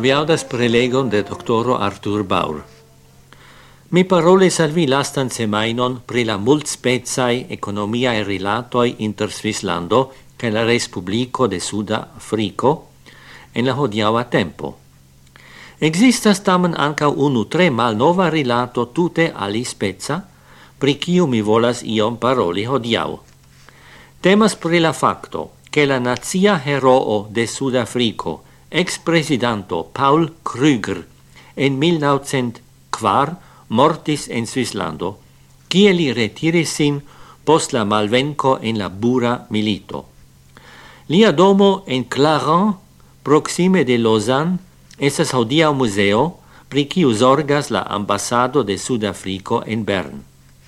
Vi audas prelegon de doctoro Arthur Baur. Mi parolis al vi lastan semainon pri la multspezai economiae rilatoi inter Svislando ca la Respublico de Suda Africo en la hodiaua tempo. Existas tamen anca unu tre malnova rilato tute alispeza, pri kiu mi volas iom paroli hodiau. Temas pri la facto che la nazia heroo de Sudafrico, ex-presidanto Paul Kruger, en 1904 mortis en Svislando, kie li retiris sin post la malvenco en la Bura milito. Lia domo en Clarens, proxime de Lausanne, estas hodiaŭ museo, pri kiu zorgas la ambasado de Sudafrico en Bern.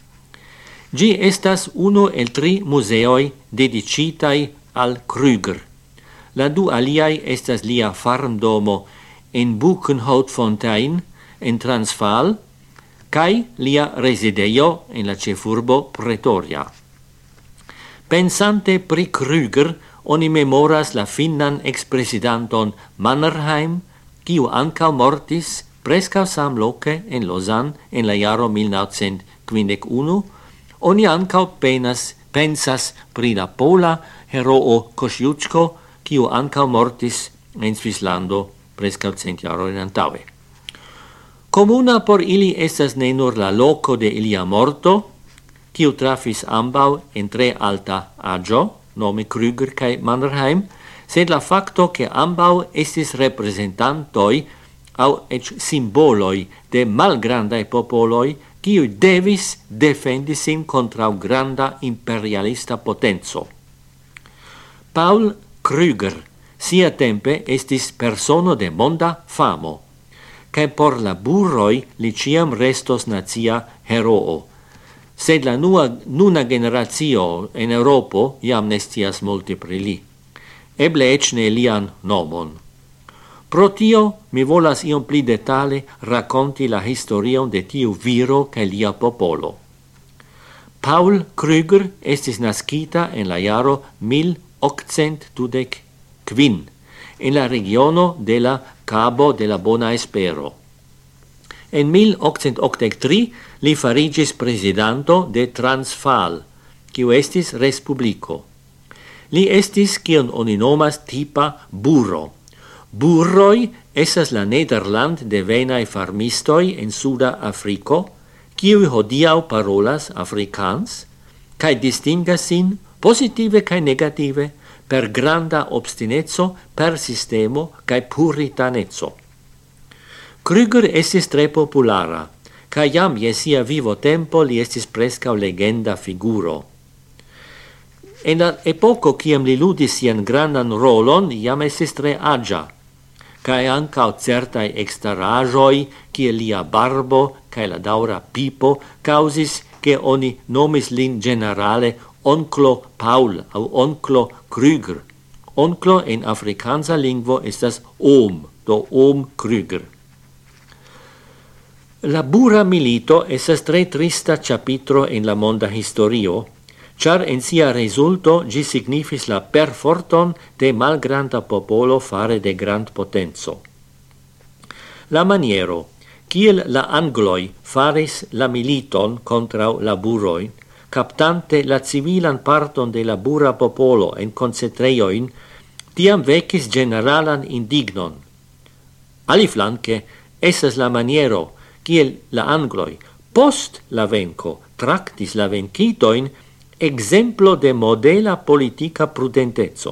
Gi estas unu el 3 museoi dedicitai al Kruger. La du aliai estas lia farmdomo en Buchenhout-Fontein, en Transvaal, kai lia resideio en la ĉefurbo Pretoria. Pensante pri Kruger, oni memoras la finnan ex-presidanton Mannerheim, kiu ankaŭ mortis preskaŭ samloke en Lausanne en la jaro 1951. Oni ankaŭ pensas pri la pola heroo Kosciuszko, kiu ankaŭ mortis en Svislando preskaŭ 100 jarojn antaŭe. Comuna por ili estas ne nur la loco de ilia morto, kiu trafis ambaŭ en tre alta aĝo, nome Kruger kaj Mannerheim, sed la facto che ambaŭ estis reprezentantoj aŭ eĉ simboloj de malgrandaj popoloj, kiu devis defendi sin kontraŭ granda imperialista potenco. Paul Kruger siatempe estis persono de monda famo, kaj por la burroj li ĉiam restos nacia heroo. Sed la nuna generacio en Europo jam ne scias multe pri li. Eble eĉ ne lian nomon. Pro tio mi volas iom pli detale rakonti la historion de tiu viro kaj lia popolo. Paul Kruger estis naskita en la jaro 1825 en la regiono de la Cabo de la Bona Espero. En 1883 li fariĝis presidanto de Transvaal, kiu estis respubliko. Li estis kion oni nomas tipa burro. Burroj estas la Nederland devenaj farmistoj en Suda Afriko, kiuj hodiaŭ parolas afrikans kaj distingas sin positive kaj negative per granda obstineco, persistemo kaj puritaneco. Kruger estis tre populara, kaj jam je sia vivo tempo li estis preskaŭ legenda figuro. En la epoko kiam li ludis sian grandan rolon, jam estis tre aĝa, kaj ankaŭ certaj eksteraĵoj, kiel lia barbo kaj la daŭra pipo, kaŭzis ke oni nomis lin ĝenerale onklo Paul aŭ onklo Kruger. Onklo en afrikansa lingvo estas Oom, do Oom Kruger. La Bura milito estas tre trista ĉapitro en la monda historio, ĉar en sia rezulto ĝi signifis la perforton de malgranda popolo fare de grandpotenco. La maniero, kiel la angloj faris la militon kontraŭ la buroj, captante la civilan parton de la Bura popolo en koncentrejojn, tiam vekis generalan indignon. Aliflanke, estas la maniero, kiel la angloj post la venko traktis la venkitojn, exemplo de modela politica prudenteco.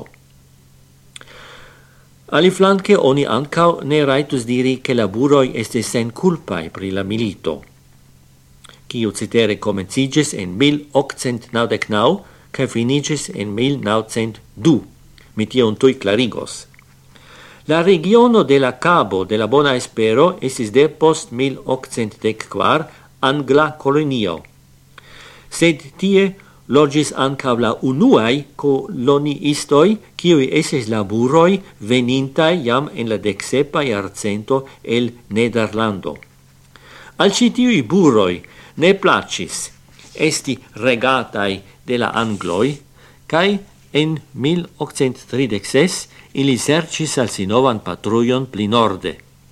Aliflanke oni ankaŭ ne rajtus diri ke la buroj estis senkulpaj pri la milito, kiu cetere komenciĝis en 1899 kaj finiĝis en 1902. Mi tion tuj klarigos. La regiono de la Cabo de la Bona Espero estis depost 1814 angla kolonio. Sed tie loĝis ankaŭ la unuaj koloniistoj, kiuj estis laboroj venintaj jam en la 17. jarcento el Nederlando. Al ĉi tiuj buroj ne plaĉis esti regataj de la angloj, kaj en 1836 ili serĉis al si novan patrujon pli norde,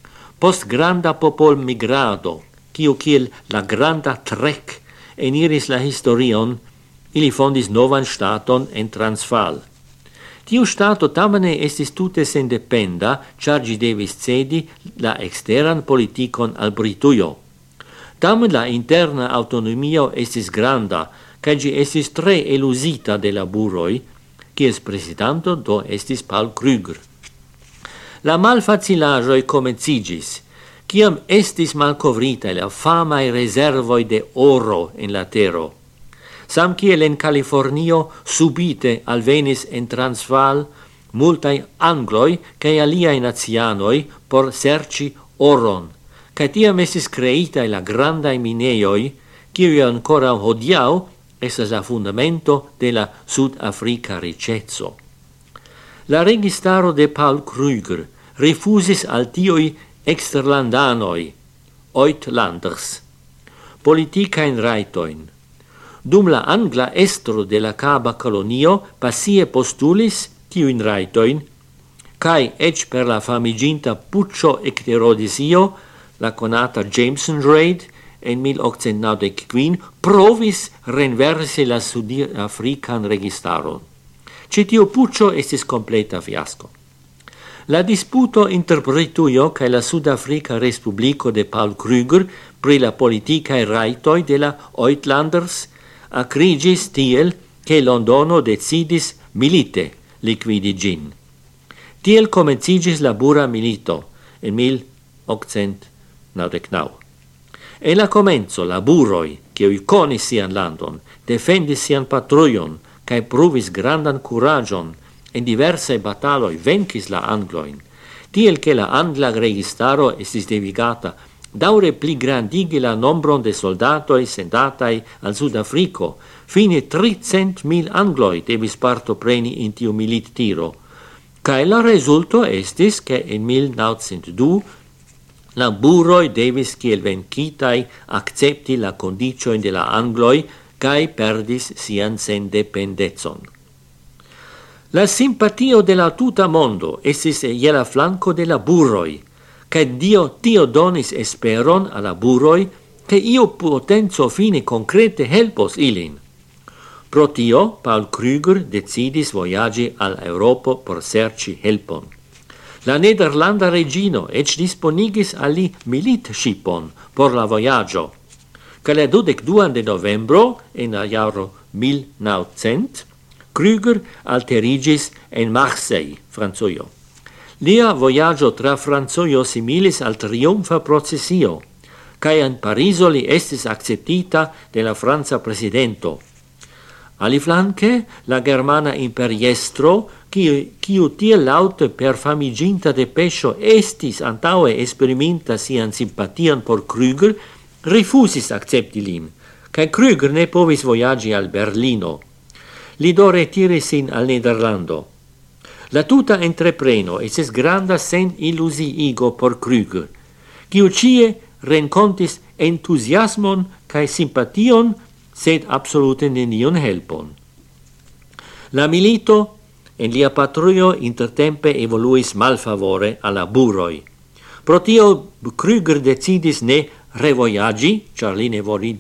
post granda popol migrado, kiel la granda trek eniris la historion, ili fondis novan staton en Transvaal. Tiu stato tamane estis tute sendependa, char gi devis cedi la exteran politikon al Britujo. Tamen la interna autonomio estis granda, ca gi estis tre elusita de laburoi, kies presidanto do estis Paul Krüger. La malfacilajoi comencigis, kiam estis malcovrita la famae reservoi de oro en la tero. Sam kiel en Californio subite alvenis en Transvaal multai angloi cae aliai nazianoi por serci oron, ca tiam estis creita la grandai mineioi, kiui ancora hodiau estas la fundamento de la Sud-Africa ricezzo. La registaro de Paul Krüger refusis al tioi exterlandanoi, Uitlanders, politicain raitoin. Dum la angla estro de la Caba colonio passie postulis tiuin raitoin, cae ec per la famiginta puccio ecterodisio, la conata Jameson Raid, en 1895, provis renversi la Sud-African registaron. Citiu puccio estis completa fiasco. La disputo inter Britujo cae la Sud-Africa Respublico de Paul Krüger pri la politicae raitoi de la Uitlanders acrigis tiel che Londono decidis milite liquidi gin. Tiel comencigis la Bura milito en 1899. E la comenzo la buroi, che conis sian landon, defendis sian patruion, cae pruvis grandan curagion, en diverse bataloi vencis la Angloin, tiel che la Angla registaro estis devigata daure pli grandigi la nombron de soldatoi sendatai al Sudafrico, fine 300.000 Angloi devis partopreni in tiu milit tiro, cae la resulto estis che in 1902 la buroi devis kiel vencitai accepti la condicioin de la Angloi cae perdis sian sendependezon. La simpatio de la tuta mondo estis je la flanco de la buroi, cae tio donis esperon a la buroi che io potenzo fine concrete helpos ilin. Pro tio, Paul Krüger decidis voyagi al Europo por serci helpon. La Nederlanda regino ec disponigis ali militshipon por la voyaggio, ca la 22 de novembro, en la jaro 1900, Krüger alterigis en Marseille, Franzuio. Lia voyaggio tra Franzuio similis al triumfa processio, cae en Pariso li estis acceptita de la Franza presidento. Aliflanque, la germana imperiestro, quiu tiel laute per famiginta de pescio estis antaue experimenta sian simpatian por Krüger, refusis accepti lin, cae Krüger ne povis voyagi al Berlino. Li do retiris sin al Nederlando. La tuta entrepreno estis granda sen illusiigo por Krüger, quiu cie rencontis entusiasmon cae simpation, sed absolute nenion helpon. La milito en lia patruio intertempe evoluis malfavore alla buroi. Pro tio Krüger decidis ne revoyagi, char li ne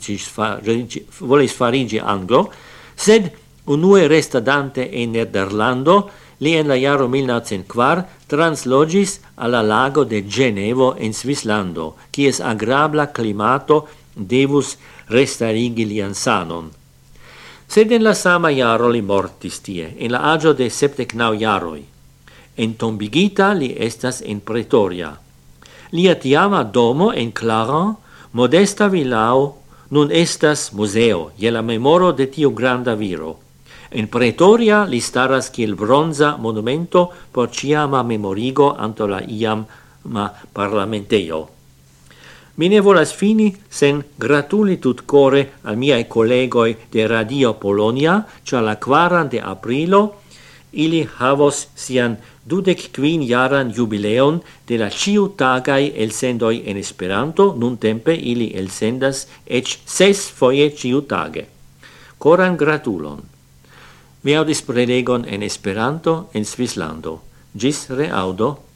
volis farigi anglo, sed unue restadante in Nederlando, li en la jaro 1904 translogis alla lago de Genevo en Svislando, quies agrabla climato devus restarigi lian sanon. Sed en la sama jaro li mortis tie, en la agio de 79 jaroi. Entombigita li estas en Pretoria. Lia tiama domo en Clarens, modesta villao, nun estas museo, je la memoro de tiu granda viro. En Pretoria li staras kiel bronza monumento por ciama memorigo anto la iama parlamentejo. Mi ne volas fini sen gratuli tutcore al miei collegoi de Radio Polonia, cia la 4 de aprilo ili havos sian 25 jaran jubileon de la ciutagai elsendoi en Esperanto, nun tempe ili elsendas ec 6 foie ciutage. Coran gratulon. Mi audis prelegon en Esperanto en Svislando. Gis reaudo.